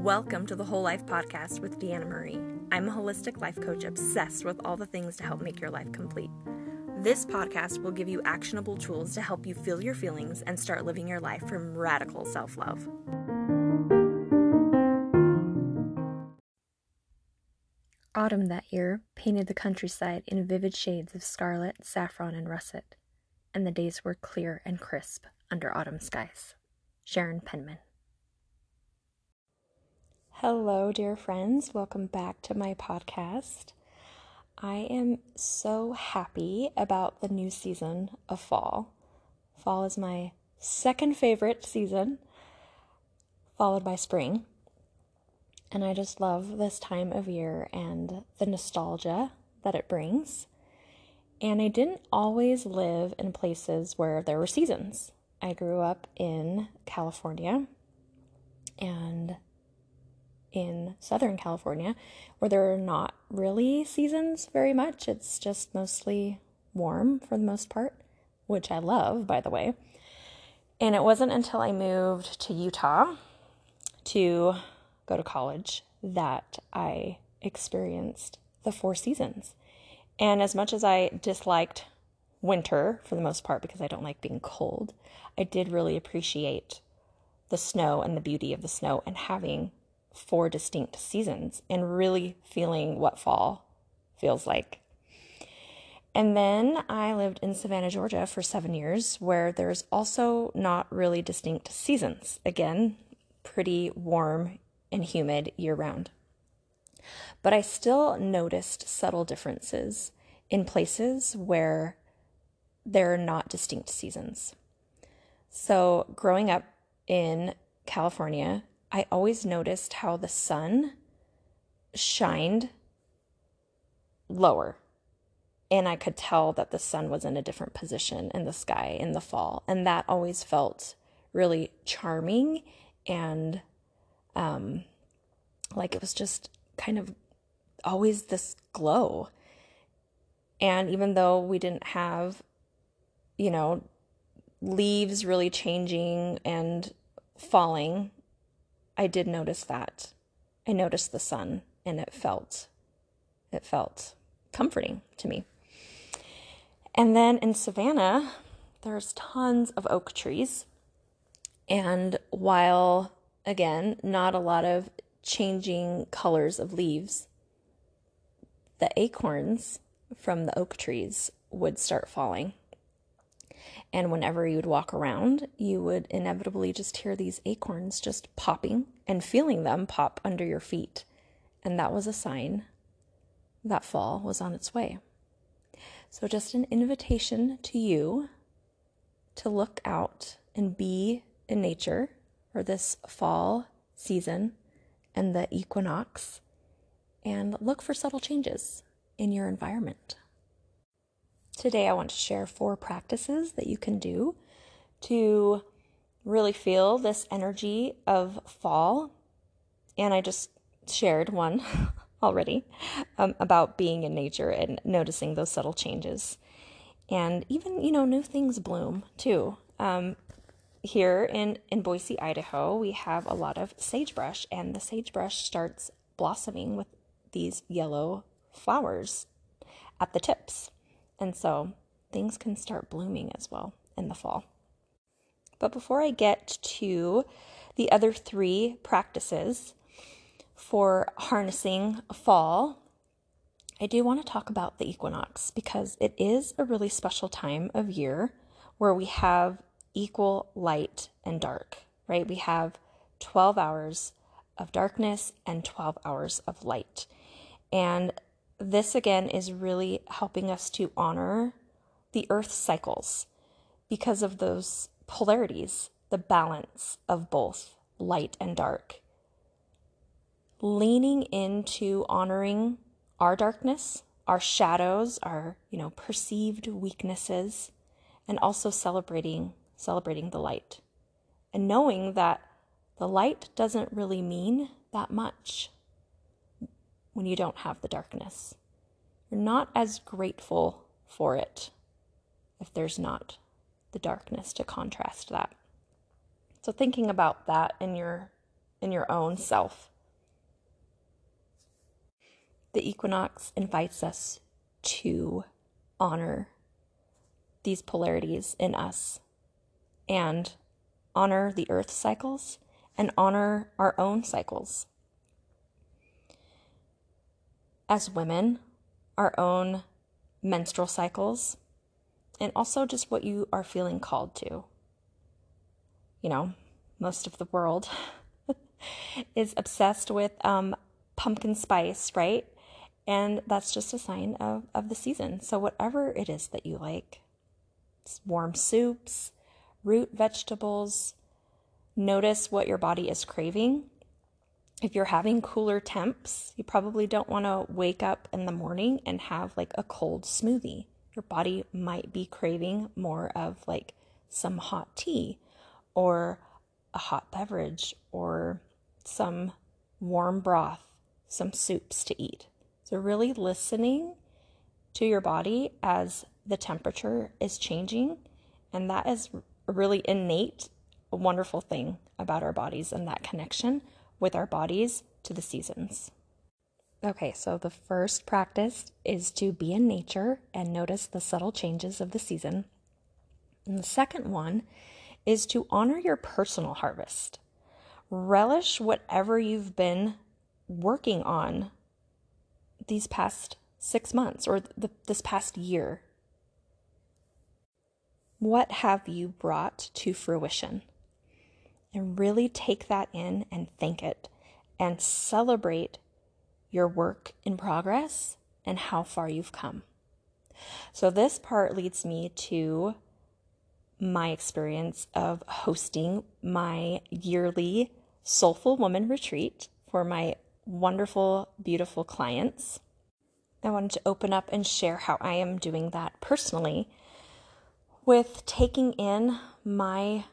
Welcome to the Whole Life Podcast with Deanna Marie. I'm a holistic life coach obsessed with all the things to help make your life complete. This podcast will give you actionable tools to help you feel your feelings and start living your life from radical self-love. Autumn that year painted the countryside in vivid shades of scarlet, saffron, and russet, and the days were clear and crisp under autumn skies. Sharon Penman. Hello, dear friends. Welcome back to my podcast. I am so happy about the new season of fall. Fall is my second favorite season, followed by spring. And I just love this time of year and the nostalgia that it brings. And I didn't always live in places where there were seasons. I grew up in California and in Southern California, where there are not really seasons very much. It's just mostly warm for the most part, which I love, by the way. And it wasn't until I moved to Utah to go to college that I experienced the four seasons. And as much as I disliked winter for the most part because I don't like being cold, I did really appreciate the snow and the beauty of the snow and having four distinct seasons and really feeling what fall feels like. And then I lived in Savannah, Georgia for 7 years, where there's also not really distinct seasons. Again, pretty warm and humid year-round. But I still noticed subtle differences in places where there are not distinct seasons. So growing up in California, I always noticed how the sun shined lower. And I could tell that the sun was in a different position in the sky in the fall. And that always felt really charming and like it was just kind of always this glow. And even though we didn't have, leaves really changing and falling, I did notice that. I noticed the sun and it felt comforting to me. And then in Savannah, there's tons of oak trees. And while, again, not a lot of changing colors of leaves, the acorns from the oak trees would start falling. And whenever you would walk around, you would inevitably just hear these acorns just popping and feeling them pop under your feet. And that was a sign that fall was on its way. So just an invitation to you to look out and be in nature for this fall season and the equinox and look for subtle changes in your environment. Today, I want to share 4 practices that you can do to really feel this energy of fall. And I just shared one already about being in nature and noticing those subtle changes. And even, new things bloom too. Here in Boise, Idaho, we have a lot of sagebrush, and the sagebrush starts blossoming with these yellow flowers at the tips. And so things can start blooming as well in the fall. But before I get to the other 3 practices for harnessing fall, I do want to talk about the equinox because it is a really special time of year where we have equal light and dark, right? We have 12 hours of darkness and 12 hours of light. And this, again, is really helping us to honor the Earth's cycles because of those polarities, the balance of both light and dark. Leaning into honoring our darkness, our shadows, our, perceived weaknesses, and also celebrating the light. And knowing that the light doesn't really mean that much when you don't have the darkness. You're not as grateful for it if there's not the darkness to contrast that. So thinking about that in your own self the equinox invites us to honor these polarities in us and honor the earth cycles and honor our own cycles. As women, our own menstrual cycles, and also just what you are feeling called to. You know, most of the world is obsessed with pumpkin spice, right? And that's just a sign of the season. So whatever it is that you like, warm soups, root vegetables, notice what your body is craving. If you're having cooler temps, you probably don't want to wake up in the morning and have like a cold smoothie. Your body might be craving more of like some hot tea or a hot beverage or some warm broth, some soups to eat. So really listening to your body as the temperature is changing, and that is a really innate, wonderful thing about our bodies and that connection with our bodies to the seasons. Okay, so the first practice is to be in nature and notice the subtle changes of the season. And the second one is to honor your personal harvest. Relish whatever you've been working on these past 6 months or this past year. What have you brought to fruition? And really take that in and thank it and celebrate your work in progress and how far you've come. So this part leads me to my experience of hosting my yearly Soulful Woman Retreat for my wonderful, beautiful clients. I wanted to open up and share how I am doing that personally with taking in my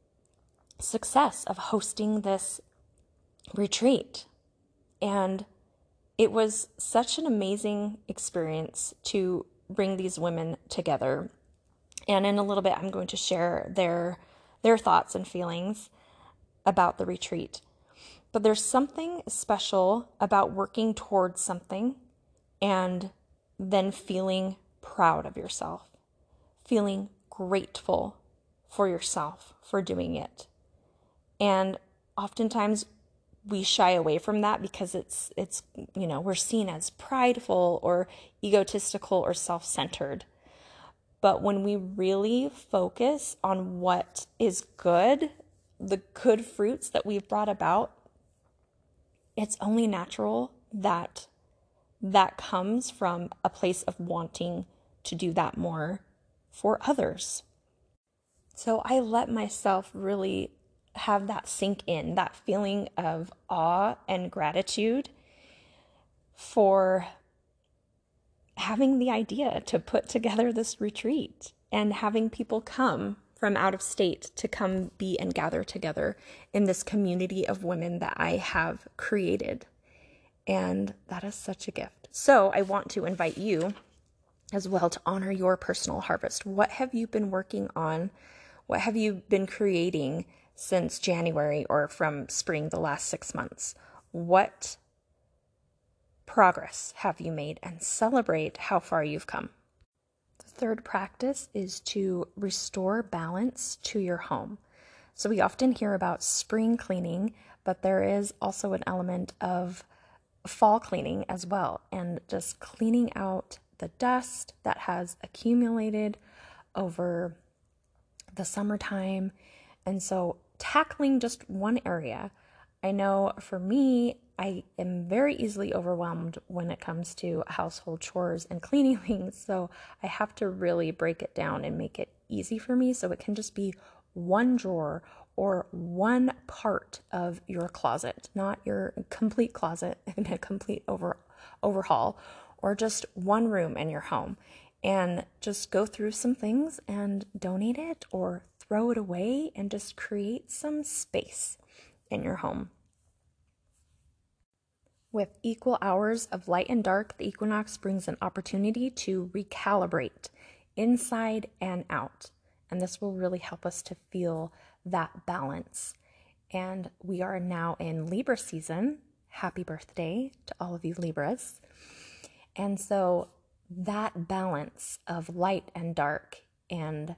success of hosting this retreat. And it was such an amazing experience to bring these women together. And in a little bit, I'm going to share their thoughts and feelings about the retreat. But there's something special about working towards something and then feeling proud of yourself, feeling grateful for yourself for doing it. And oftentimes we shy away from that because it's we're seen as prideful or egotistical or self-centered. But when we really focus on what is good, the good fruits that we've brought about, it's only natural that comes from a place of wanting to do that more for others. So I let myself really have that sink in, that feeling of awe and gratitude for having the idea to put together this retreat and having people come from out of state to come be and gather together in this community of women that I have created. And that is such a gift. So I want to invite you as well to honor your personal harvest. What have you been working on? What have you been creating since January or from spring, the last 6 months? What progress have you made? And celebrate how far you've come. The third practice is to restore balance to your home. So we often hear about spring cleaning, but there is also an element of fall cleaning as well, and just cleaning out the dust that has accumulated over the summertime. And so tackling just one area. I know for me, I am very easily overwhelmed when it comes to household chores and cleaning things. So I have to really break it down and make it easy for me so it can just be one drawer or one part of your closet, not your complete closet and a complete overhaul, or just one room in your home. And just go through some things and donate it or throw it away and just create some space in your home. With equal hours of light and dark, the equinox brings an opportunity to recalibrate inside and out. And this will really help us to feel that balance. And we are now in Libra season, happy birthday to all of you Libras. And so that balance of light and dark and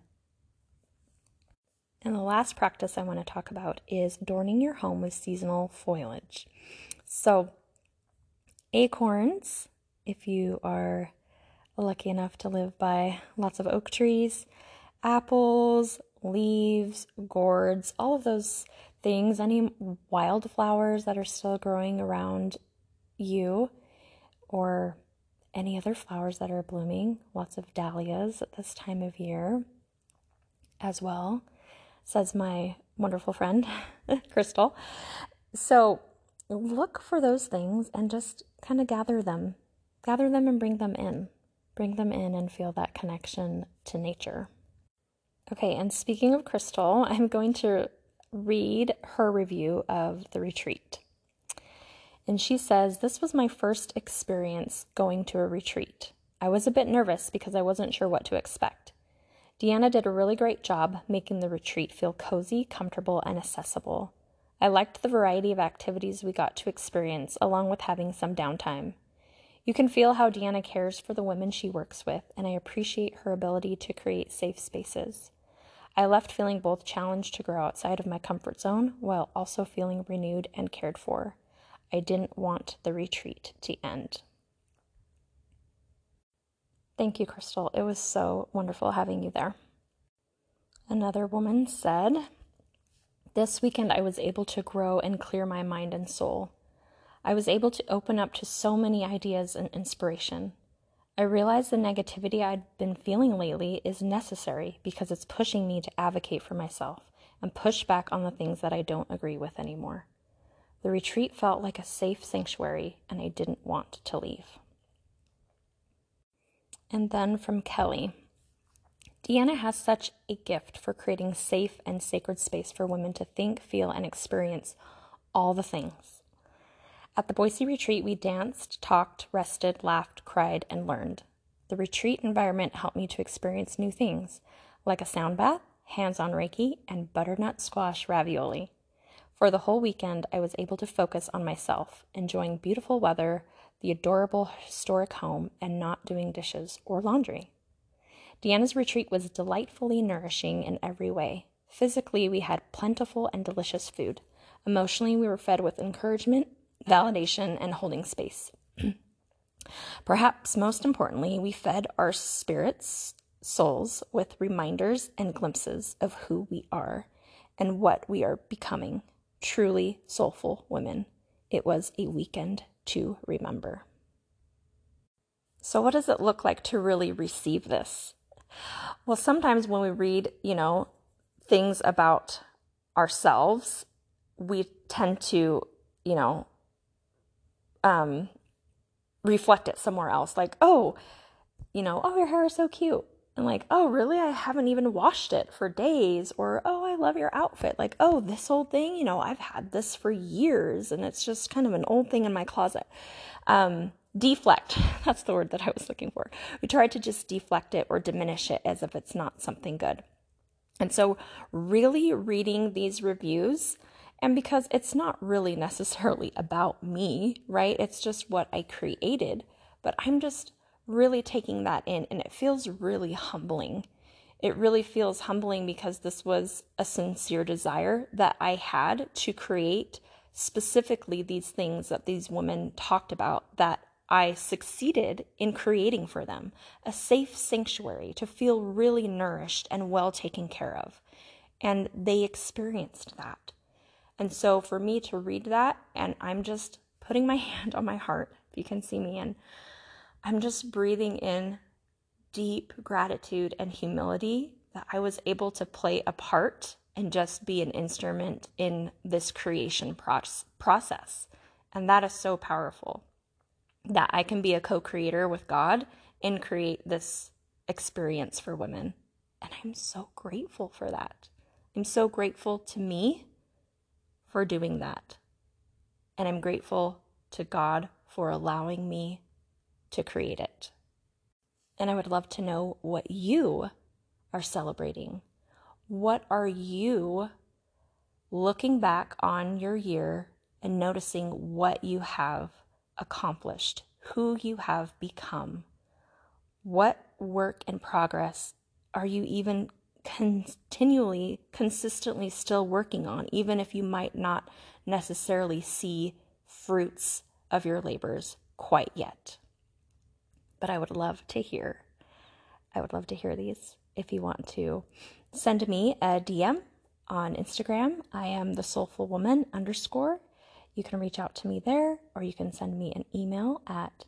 the last practice I want to talk about is adorning your home with seasonal foliage. So acorns, if you are lucky enough to live by lots of oak trees, apples, leaves, gourds, all of those things, any wildflowers that are still growing around you, or any other flowers that are blooming, lots of dahlias at this time of year as well, says my wonderful friend, Crystal. So look for those things and just kind of gather them and bring them in and feel that connection to nature. Okay, and speaking of Crystal, I'm going to read her review of the retreat. And she says, "This was my first experience going to a retreat. I was a bit nervous because I wasn't sure what to expect. Deanna did a really great job making the retreat feel cozy, comfortable, and accessible. I liked the variety of activities we got to experience, along with having some downtime. You can feel how Deanna cares for the women she works with, and I appreciate her ability to create safe spaces. I left feeling both challenged to grow outside of my comfort zone while also feeling renewed and cared for. I didn't want the retreat to end." Thank you, Crystal. It was so wonderful having you there. Another woman said, "This weekend I was able to grow and clear my mind and soul. I was able to open up to so many ideas and inspiration. I realized the negativity I'd been feeling lately is necessary because it's pushing me to advocate for myself and push back on the things that I don't agree with anymore. The retreat felt like a safe sanctuary, and I didn't want to leave." And then from Kelly, "Deanna has such a gift for creating safe and sacred space for women to think, feel, and experience all the things. At the Boise retreat, we danced, talked, rested, laughed, cried, and learned. The retreat environment helped me to experience new things, like a sound bath, hands-on Reiki, and butternut squash ravioli. For the whole weekend, I was able to focus on myself, enjoying beautiful weather, the adorable historic home, and not doing dishes or laundry. Deanna's retreat was delightfully nourishing in every way. Physically, we had plentiful and delicious food. Emotionally, we were fed with encouragement, validation, and holding space. Perhaps most importantly, we fed our spirits, souls, with reminders and glimpses of who we are and what we are becoming. Truly soulful women. It was a weekend to remember." So what does it look like to really receive this? Well, sometimes when we read, things about ourselves, we tend to, reflect it somewhere else. Like, oh, your hair is so cute. And like, oh, really? I haven't even washed it for days. Or, oh, I love your outfit. Like, oh, this old thing, I've had this for years and it's just kind of an old thing in my closet. Deflect. That's the word that I was looking for. We try to just deflect it or diminish it as if it's not something good. And so really reading these reviews, and because it's not really necessarily about me, right? It's just what I created, but I'm just really taking that in, and it feels really humbling. It really feels humbling because this was a sincere desire that I had to create specifically these things that these women talked about that I succeeded in creating for them. A safe sanctuary to feel really nourished and well taken care of. And they experienced that. And so for me to read that, and I'm just putting my hand on my heart, if you can see me, and I'm just breathing in deep gratitude and humility that I was able to play a part and just be an instrument in this creation process. And that is so powerful, that I can be a co-creator with God and create this experience for women. And I'm so grateful for that. I'm so grateful to me for doing that. And I'm grateful to God for allowing me to create it. And I would love to know what you are celebrating. What are you looking back on your year and noticing what you have accomplished, who you have become. What work in progress are you even consistently still working on, even if you might not necessarily see fruits of your labors quite yet? But I would love to hear these. If you want to send me a DM on Instagram, I am the Soulful Woman _. You can reach out to me there, or you can send me an email at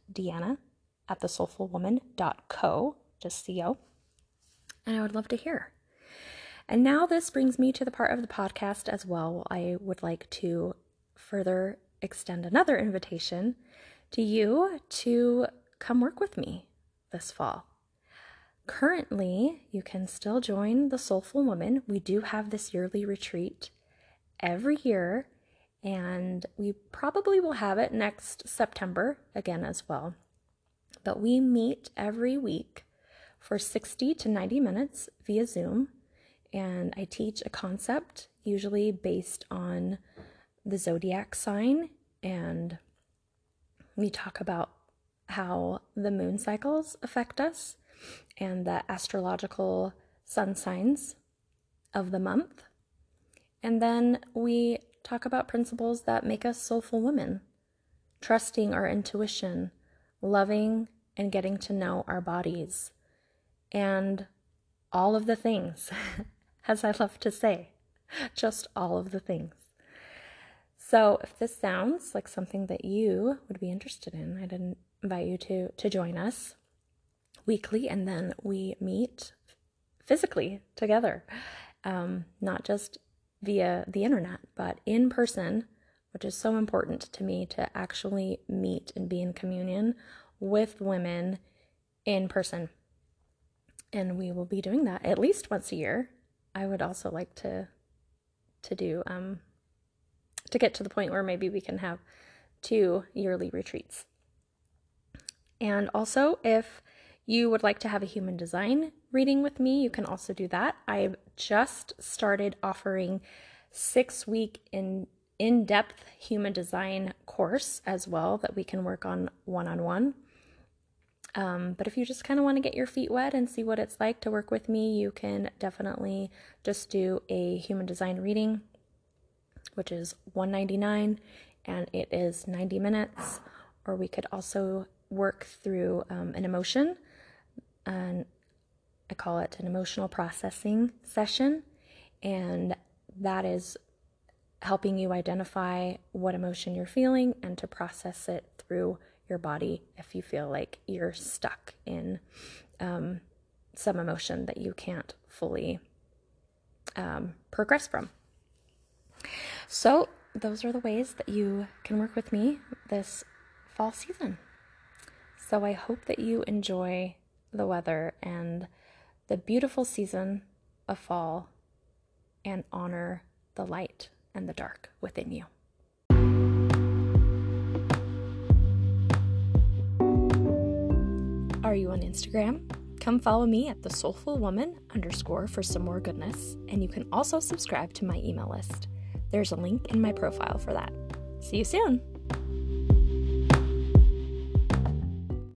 deanna@thesoulfulwoman.co, just CO. And I would love to hear. And now this brings me to the part of the podcast as well. I would like to further extend another invitation to you to come work with me this fall. Currently, you can still join the Soulful Woman. We do have this yearly retreat every year, and we probably will have it next September again as well. But we meet every week for 60 to 90 minutes via Zoom, and I teach a concept usually based on the zodiac sign, and we talk about how the moon cycles affect us and the astrological sun signs of the month. And then we talk about principles that make us soulful women, trusting our intuition, loving and getting to know our bodies, and all of the things, as I love to say, just all of the things. So if this sounds like something that you would be interested in, I'd invite you to join us weekly, and then we meet physically together, not just via the internet, but in person, which is so important to me, to actually meet and be in communion with women in person. And we will be doing that at least once a year. I would also like to do, to get to the point where maybe we can have 2 yearly retreats. And also, if you would like to have a human design reading with me, you can also do that. I've just started offering 6-week in-depth human design course as well that we can work on one-on-one. But if you just kind of want to get your feet wet and see what it's like to work with me, you can definitely just do a human design reading, which is $199, and it is 90 minutes. Or we could also work through an emotion, and I call it an emotional processing session, and that is helping you identify what emotion you're feeling and to process it through your body if you feel like you're stuck in some emotion that you can't fully progress from. So those are the ways that you can work with me this fall season. So I hope that you enjoy the weather and the beautiful season of fall and honor the light and the dark within you. Are you on Instagram? Come follow me at thesoulfulwoman _ for some more goodness, and you can also subscribe to my email list. There's a link in my profile for that. See you soon!